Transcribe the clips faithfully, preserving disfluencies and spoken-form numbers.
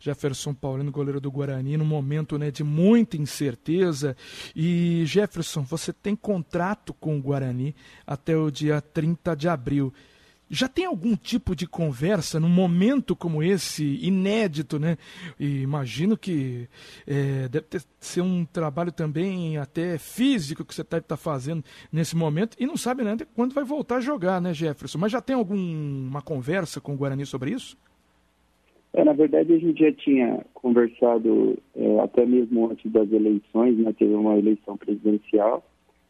Jefferson Paulino, goleiro do Guarani, num momento, né, de muita incerteza. E, Jefferson, você tem contrato com o Guarani até o dia trinta de abril. Já tem algum tipo de conversa num momento como esse, inédito, né? E imagino que é, deve ter, ser um trabalho também até físico que você deve estar fazendo nesse momento e não sabe, né, quando vai voltar a jogar, né, Jefferson? Mas já tem alguma conversa com o Guarani sobre isso? É, na verdade, a gente já tinha conversado é, até mesmo antes das eleições, né? Teve uma eleição presidencial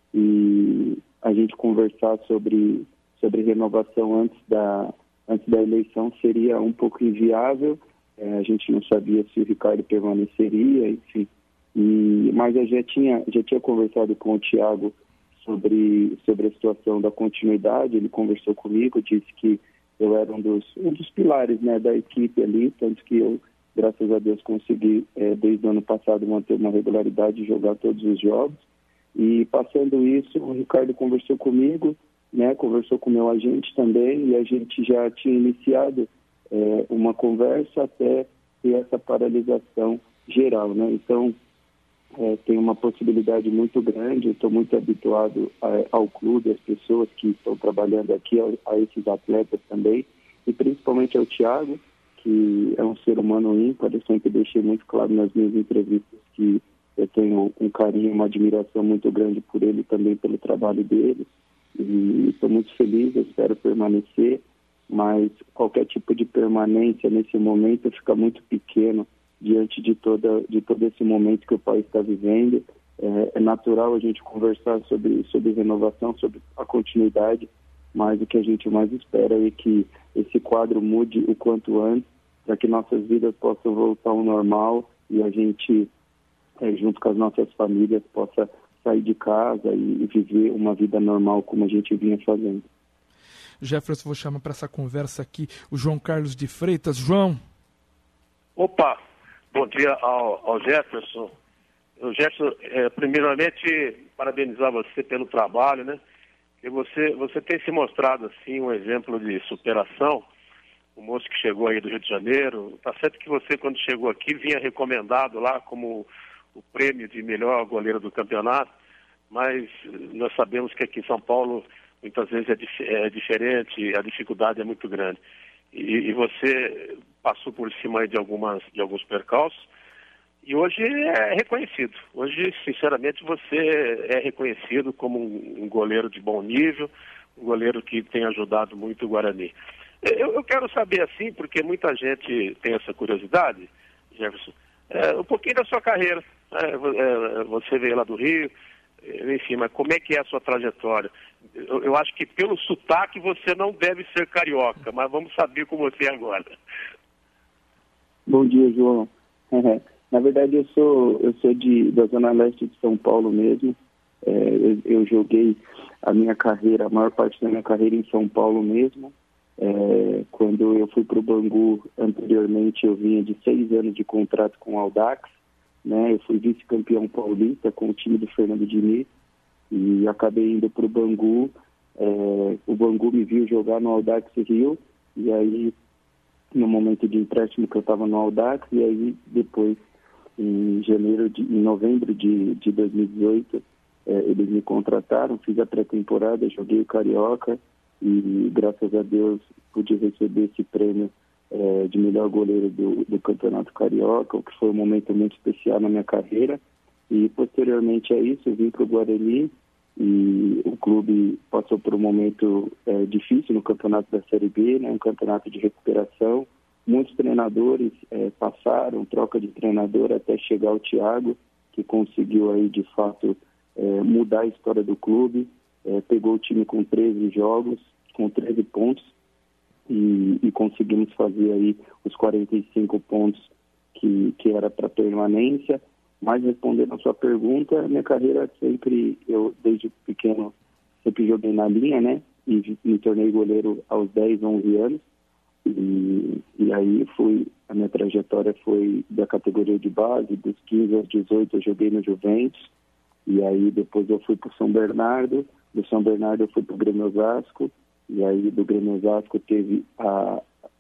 e a gente conversar sobre... sobre renovação antes da, antes da eleição seria um pouco inviável, é, a gente não sabia se o Ricardo permaneceria, enfim, e, mas eu já tinha, já tinha conversado com o Thiago sobre, sobre a situação da continuidade, ele conversou comigo, disse que eu era um dos, um dos pilares, né, da equipe ali, tanto que eu, graças a Deus, consegui, é, desde o ano passado, manter uma regularidade e jogar todos os jogos, e passando isso, o Ricardo conversou comigo, né, conversou com o meu agente também e a gente já tinha iniciado é, uma conversa até ter essa paralisação geral, né? Então, é, tem uma possibilidade muito grande, eu estou muito habituado a, ao clube, às pessoas que estão trabalhando aqui, a, a esses atletas também, e principalmente ao Thiago, que é um ser humano ímpar, eu sempre deixei muito claro nas minhas entrevistas que eu tenho um carinho, uma admiração muito grande por ele também, pelo trabalho dele. E estou muito feliz, eu espero permanecer, mas qualquer tipo de permanência nesse momento fica muito pequeno diante de, toda, de todo esse momento que o país está vivendo. É, é natural a gente conversar sobre, sobre renovação, sobre a continuidade, mas o que a gente mais espera é que esse quadro mude o quanto antes, para que nossas vidas possam voltar ao normal e a gente, é, junto com as nossas famílias, possa sair de casa e viver uma vida normal como a gente vinha fazendo. Jefferson, vou chamar para essa conversa aqui o João Carlos de Freitas. João. Opa, bom dia ao, ao Jefferson. O Jefferson, é, primeiramente, parabenizar você pelo trabalho, né? Que você, você tem se mostrado, assim, um exemplo de superação. O moço que chegou aí do Rio de Janeiro, tá certo que você, quando chegou aqui, vinha recomendado lá como o prêmio de melhor goleiro do campeonato, mas nós sabemos que aqui em São Paulo muitas vezes é, dif- é diferente, a dificuldade é muito grande. E, e você passou por cima aí de, algumas, de alguns percalços e hoje é reconhecido. Hoje, sinceramente, você é reconhecido como um, um goleiro de bom nível, um goleiro que tem ajudado muito o Guarani. Eu, eu quero saber assim, porque muita gente tem essa curiosidade, Jefferson, é, um pouquinho da sua carreira. É, você veio lá do Rio, enfim, mas como é que é a sua trajetória? Eu, eu acho que pelo sotaque você não deve ser carioca, mas vamos saber com você agora. Bom dia, João. Na verdade, eu sou, eu sou de, da Zona Leste de São Paulo mesmo. É, eu, eu joguei a minha carreira, a maior parte da minha carreira em São Paulo mesmo. É, quando eu fui para o Bangu anteriormente, eu vinha de seis anos de contrato com o Audax. Né, eu fui vice-campeão paulista com o time do Fernando Diniz e acabei indo para o Bangu. É, o Bangu me viu jogar no Audax Rio e aí, no momento de empréstimo que eu estava no Audax, e aí depois, em janeiro, de, em novembro de, de dois mil e dezoito, é, eles me contrataram, fiz a pré-temporada, joguei o Carioca e, graças a Deus, pude receber esse prêmio É, de melhor goleiro do, do Campeonato Carioca, o que foi um momento muito especial na minha carreira. E posteriormente a isso eu vim para o Guarani e o clube passou por um momento é, difícil no campeonato da Série B, né, um campeonato de recuperação. Muitos treinadores é, passaram, troca de treinador até chegar o Thiago, que conseguiu aí de fato é, mudar a história do clube, é, pegou o time com treze jogos, com treze pontos, E, e conseguimos fazer aí os quarenta e cinco pontos que, que era para permanência. Mas respondendo a sua pergunta, minha carreira sempre, eu desde pequeno sempre joguei na linha, né? E me tornei goleiro aos dez, onze anos. E, e aí fui, a minha trajetória foi da categoria de base, dos quinze aos dezoito eu joguei no Juventus. E aí depois eu fui para o São Bernardo, do São Bernardo eu fui para o Grêmio Osasco. E aí do Grêmio Osasco teve a,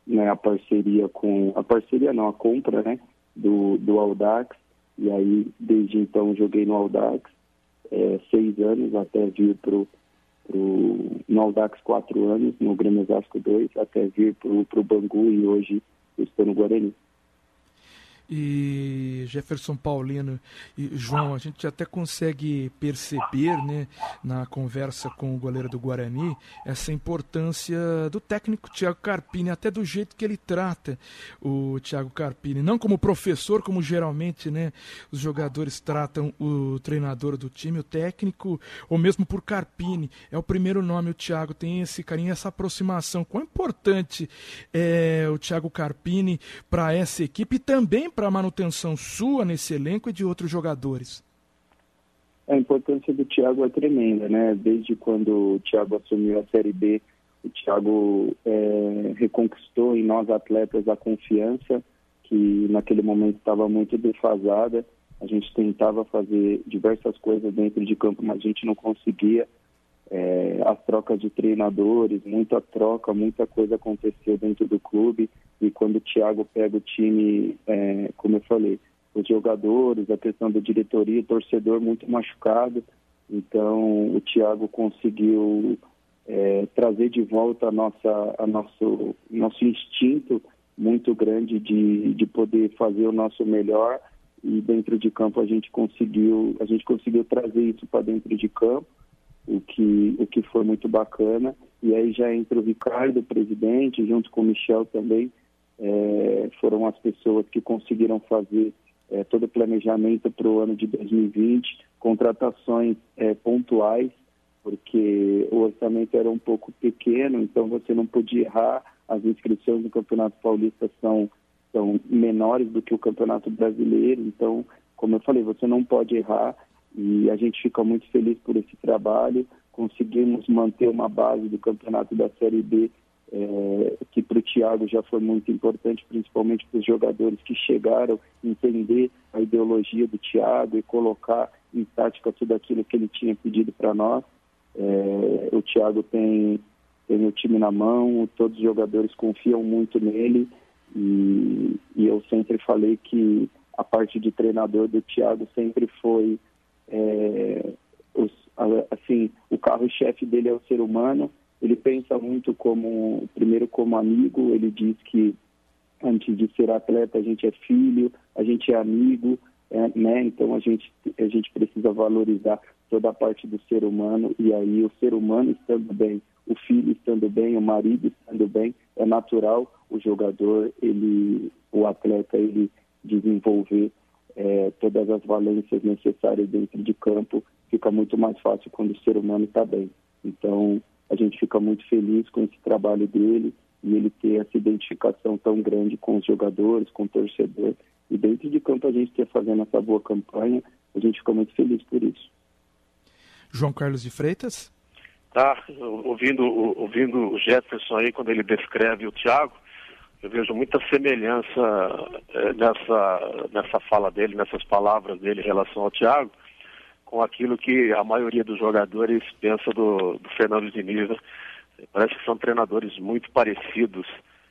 né, a parceria com... A parceria não, a compra, né, do, do Audax. E aí, desde então, joguei no Audax é, seis anos, até vir pro, pro, no Audax quatro anos, no Grêmio Osasco dois, até vir pro, pro Bangu, e hoje eu estou no Guarani. E Jefferson Paulino e João, a gente até consegue perceber, né, na conversa com o goleiro do Guarani, essa importância do técnico Thiago Carpini, até do jeito que ele trata o Thiago Carpini, não como professor, como geralmente, né, os jogadores tratam o treinador do time, o técnico, ou mesmo por Carpini, é o primeiro nome, o Thiago tem esse carinho, essa aproximação. Quão importante é o Thiago Carpini para essa equipe e também para a manutenção sua nesse elenco e de outros jogadores? A importância do Thiago é tremenda, né? Desde quando o Thiago assumiu a Série B, o Thiago é, reconquistou em nós atletas a confiança, que naquele momento estava muito defasada. A gente tentava fazer diversas coisas dentro de campo, mas a gente não conseguia. É, as trocas de treinadores, muita troca, muita coisa aconteceu dentro do clube, e quando o Thiago pega o time, é, como eu falei, os jogadores, a questão da diretoria, o torcedor muito machucado, então o Thiago conseguiu é, trazer de volta a nossa, a nosso, nosso instinto muito grande de, de poder fazer o nosso melhor, e dentro de campo a gente conseguiu, a gente conseguiu trazer isso para dentro de campo, o que, o que foi muito bacana. E aí já entra o Ricardo, o presidente, junto com o Michel também, é, foram as pessoas que conseguiram fazer é, todo o planejamento para o ano de dois mil e vinte, contratações é, pontuais, porque o orçamento era um pouco pequeno, então você não podia errar. As inscrições no Campeonato Paulista são, são menores do que o Campeonato Brasileiro, então, como eu falei, você não pode errar. E a gente fica muito feliz por esse trabalho. Conseguimos manter uma base do campeonato da Série B, é, que para o Thiago já foi muito importante, principalmente para os jogadores que chegaram, entender a ideologia do Thiago e colocar em prática tudo aquilo que ele tinha pedido para nós. É, o Thiago tem, tem o time na mão, todos os jogadores confiam muito nele, e, e eu sempre falei que a parte de treinador do Thiago sempre foi... É, os, assim, o carro-chefe dele é o ser humano. Ele pensa muito como, primeiro como amigo. Ele diz que antes de ser atleta a gente é filho, a gente é amigo, é, né? Então a gente, a gente precisa valorizar toda a parte do ser humano, e aí o ser humano estando bem, o filho estando bem, o marido estando bem, é natural o jogador, ele, o atleta, ele desenvolver É, todas as valências necessárias dentro de campo. Fica muito mais fácil quando o ser humano está bem. Então, a gente fica muito feliz com esse trabalho dele, e ele ter essa identificação tão grande com os jogadores, com o torcedor. E dentro de campo a gente ter fazendo essa boa campanha, a gente fica muito feliz por isso. João Carlos de Freitas? Tá, ouvindo, ouvindo o Jefferson aí, quando ele descreve o Thiago, eu vejo muita semelhança é, nessa, nessa fala dele, nessas palavras dele em relação ao Thiago, com aquilo que a maioria dos jogadores pensa do, do Fernando Diniz. Né? Parece que são treinadores muito parecidos,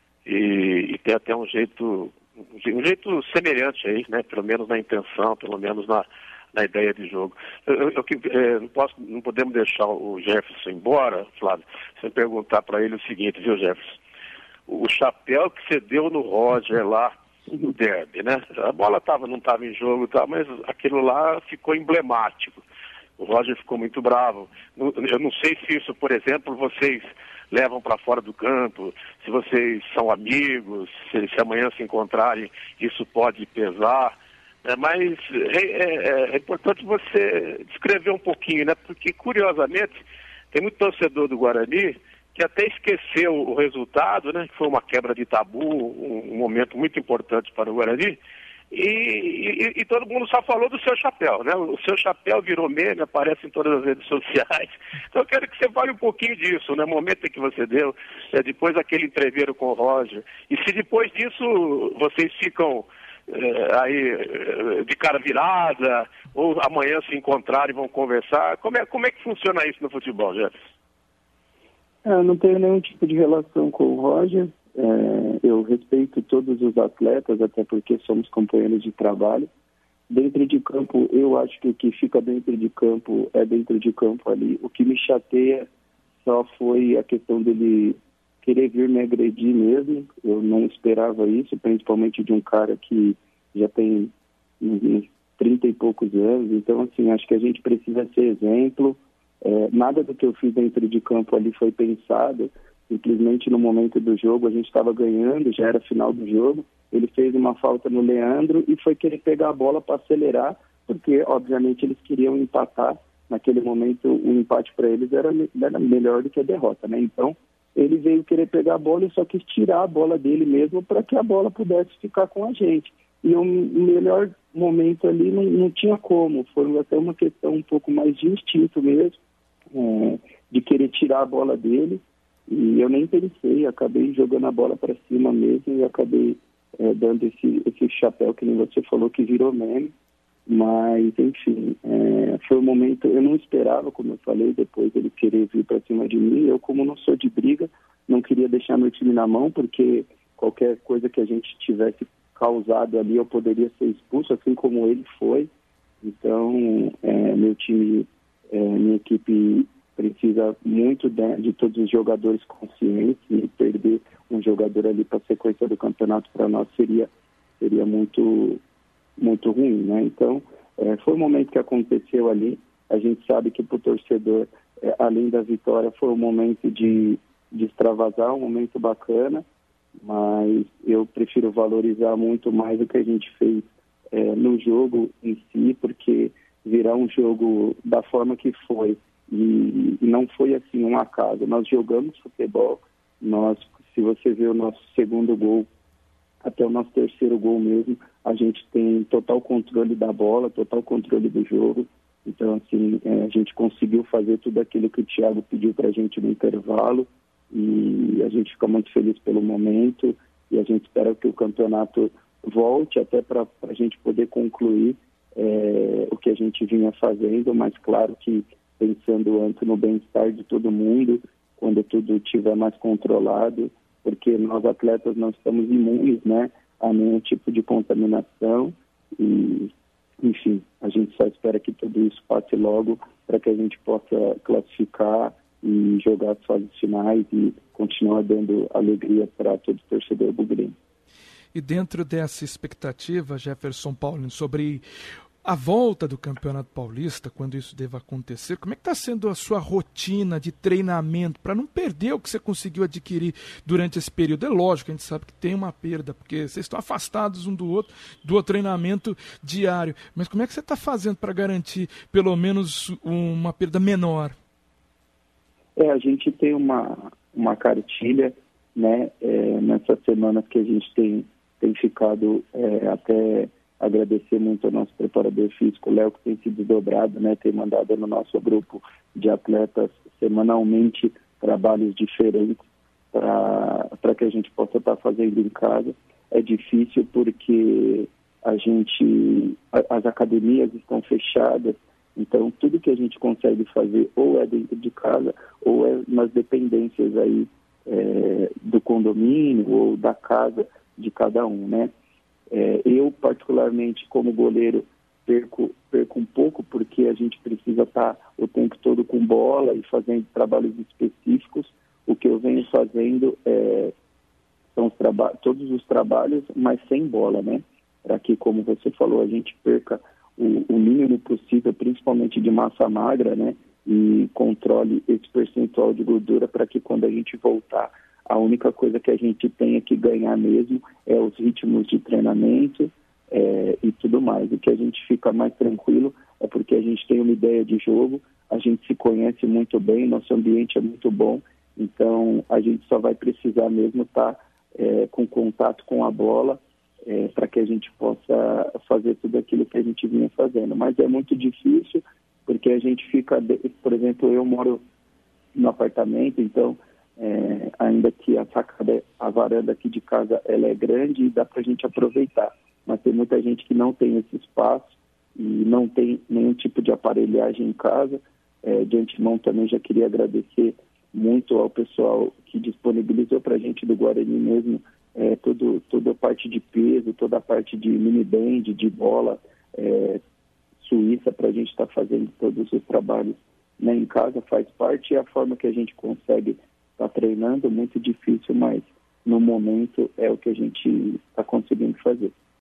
e, e tem até um jeito, um jeito semelhante aí, né? Pelo menos na intenção, pelo menos na, na ideia de jogo. Eu, eu, eu é, não, posso, não podemos deixar o Jefferson embora, Flávio, sem perguntar para ele o seguinte, viu, Jefferson? O chapéu que você deu no Roger lá no derby, né? A bola tava, não estava em jogo, tá, mas aquilo lá ficou emblemático. O Roger ficou muito bravo. Eu não sei se isso, por exemplo, vocês levam para fora do campo, se vocês são amigos, se, se amanhã se encontrarem, isso pode pesar. É, mas é, é, é importante você descrever um pouquinho, né? Porque, curiosamente, tem muito torcedor do Guarani que até esqueceu o resultado, né, que foi uma quebra de tabu, um, um momento muito importante para o Guarani, e, e, e todo mundo só falou do seu chapéu, né? O seu chapéu virou meme, aparece em todas as redes sociais. Então eu quero que você fale um pouquinho disso, né? O momento em que você deu, é, depois daquele entreveiro com o Roger, e se depois disso vocês ficam é, aí de cara virada, ou amanhã se encontrarem e vão conversar, como é, como é que funciona isso no futebol, Jefferson? Eu não tenho nenhum tipo de relação com o Roger. é, eu respeito todos os atletas, até porque somos companheiros de trabalho. Dentro de campo, eu acho que o que fica dentro de campo é dentro de campo ali. O que me chateia só foi a questão dele querer vir me agredir mesmo. Eu não esperava isso, principalmente de um cara que já tem uns trinta e poucos anos. Então, assim, acho que a gente precisa ser exemplo. É, nada do que eu fiz dentro de campo ali foi pensado. Simplesmente no momento do jogo, a gente estava ganhando, já era final do jogo. Ele fez uma falta no Leandro e foi querer pegar a bola para acelerar, porque, obviamente, eles queriam empatar. Naquele momento, o empate para eles era, era melhor do que a derrota, né? Então, ele veio querer pegar a bola e só quis tirar a bola dele mesmo para que a bola pudesse ficar com a gente. E o melhor momento ali não, não tinha como. Foi até uma questão um pouco mais de instinto mesmo, é, de querer tirar a bola dele. E eu nem pensei, acabei jogando a bola para cima mesmo e acabei é, dando esse, esse chapéu que nem você falou, que virou meme. Mas, enfim, é, foi um momento, eu não esperava, como eu falei, depois ele querer vir para cima de mim. Eu, como não sou de briga, não queria deixar meu time na mão, porque qualquer coisa que a gente tivesse causado ali, eu poderia ser expulso, assim como ele foi. Então, é, meu time, é, minha equipe precisa muito de, de todos os jogadores conscientes, e perder um jogador ali para a sequência do campeonato para nós seria, seria muito... muito ruim, né? Então, é, foi um momento que aconteceu ali. A gente sabe que para o torcedor, é, além da vitória, foi um momento de, de extravasar, um momento bacana, mas eu prefiro valorizar muito mais o que a gente fez é, no jogo em si, porque virar um jogo da forma que foi, e, e não foi assim um acaso. Nós jogamos futebol, nós, se você ver o nosso segundo gol, até o nosso terceiro gol mesmo, a gente tem total controle da bola, total controle do jogo. Então, assim, é, a gente conseguiu fazer tudo aquilo que o Thiago pediu para a gente no intervalo, e a gente fica muito feliz pelo momento, e a gente espera que o campeonato volte até para a gente poder concluir é, o que a gente vinha fazendo, mas claro que pensando antes no bem-estar de todo mundo, quando tudo estiver mais controlado, porque nós atletas não estamos imunes, né, a nenhum tipo de contaminação, e, enfim, a gente só espera que tudo isso passe logo para que a gente possa classificar e jogar as fases finais e continuar dando alegria para todo torcedor bugrino. E dentro dessa expectativa, Jefferson Paulino, sobre a volta do Campeonato Paulista, quando isso deva acontecer, como é que está sendo a sua rotina de treinamento para não perder o que você conseguiu adquirir durante esse período? É lógico, a gente sabe que tem uma perda, porque vocês estão afastados um do outro, do treinamento diário. Mas como é que você está fazendo para garantir pelo menos uma perda menor? É, a gente tem uma, uma cartilha, né, é, nessas semanas que a gente tem, tem ficado é, até... agradecer muito ao nosso preparador físico, Léo, que tem se desdobrado, né, tem mandado no nosso grupo de atletas semanalmente trabalhos diferentes para que a gente possa estar fazendo em casa. É difícil porque a gente, a, as academias estão fechadas, então tudo que a gente consegue fazer ou é dentro de casa ou é nas dependências aí é, do condomínio ou da casa de cada um, né? É, eu, particularmente, como goleiro, perco, perco um pouco, porque a gente precisa estar o tempo todo com bola e fazendo trabalhos específicos. O que eu venho fazendo é, são os traba- todos os trabalhos, mas sem bola, né? Para que, como você falou, a gente perca o, o mínimo possível, principalmente de massa magra, né? E controle esse percentual de gordura para que, quando a gente voltar, a única coisa que a gente tem que ganhar mesmo é os ritmos de treinamento é, e tudo mais. O que a gente fica mais tranquilo é porque a gente tem uma ideia de jogo, a gente se conhece muito bem, nosso ambiente é muito bom, então a gente só vai precisar mesmo estar é, com contato com a bola é, para que a gente possa fazer tudo aquilo que a gente vinha fazendo. Mas é muito difícil porque a gente fica, por exemplo, eu moro no apartamento, então... É, ainda que a sacada, a varanda aqui de casa, ela é grande e dá para a gente aproveitar, mas tem muita gente que não tem esse espaço e não tem nenhum tipo de aparelhagem em casa. É, de antemão também já queria agradecer muito ao pessoal que disponibilizou para a gente do Guarani mesmo, é, todo, toda a parte de peso, toda a parte de mini band, de bola é, suíça, para a gente estar tá fazendo todos os trabalhos, né, em casa, faz parte, e a forma que a gente consegue estar tá treinando, muito difícil, mas no momento é o que a gente está conseguindo fazer.